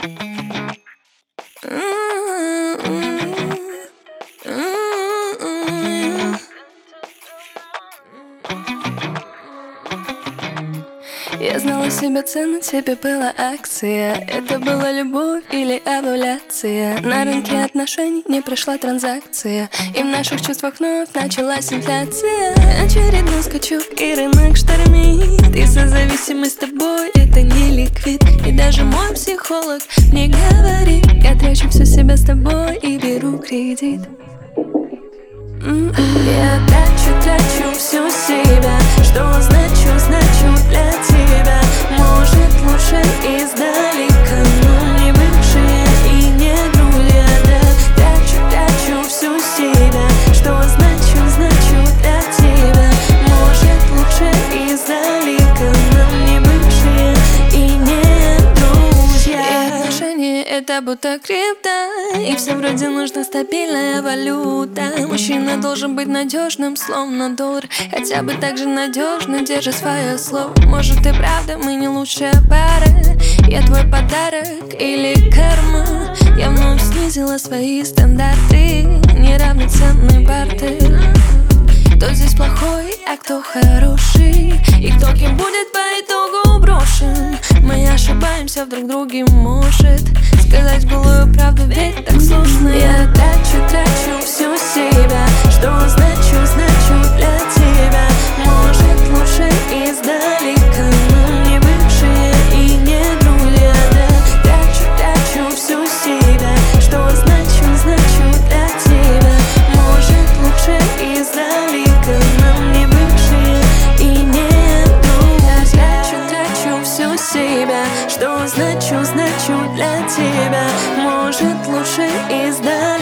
Я знала себе цену, тебе была акция. Это была любовь или овуляция. На рынке отношений не прошла транзакция, и в наших чувствах вновь началась инфляция. Очередной скачок и рынок штормит, и созависимость с тобой это не ликвид. И даже мой психолог мне говорит: я трачу всю себя с тобой и беру кредит. Я трачу всю себя, что значу для тебя. Может, лучше издалека, но не бывшие и не друзья. Да, трачу всю себя, что значу для тебя. Может, лучше издалека, но не бывшие и не друзья. И отношения это будто крипто, и всем вроде нужна стабильная валюта. Мужчина должен быть надежным, словно доллар, хотя бы так же надежно держит свое слово. Может и правда мы не лучшая пара, я твой подарок или карма. Я вновь снизила свои стандарты, неравноценный бартер. Кто здесь плохой, а кто хороший, и кто кем будет по итогу брошен. Мы ошибаемся в друг друге, может сказать голую правду, ведь так сложно. Я трачу всю себя, что значу для тебя. Может, лучше издалека, но не бывшие и не друзья. Да, трачу всю себя, что значу для тебя. Может, лучше издалека, но не бывшие и не друзья. Трачу всю себя, что значу для тебя. Может, лучше издалека.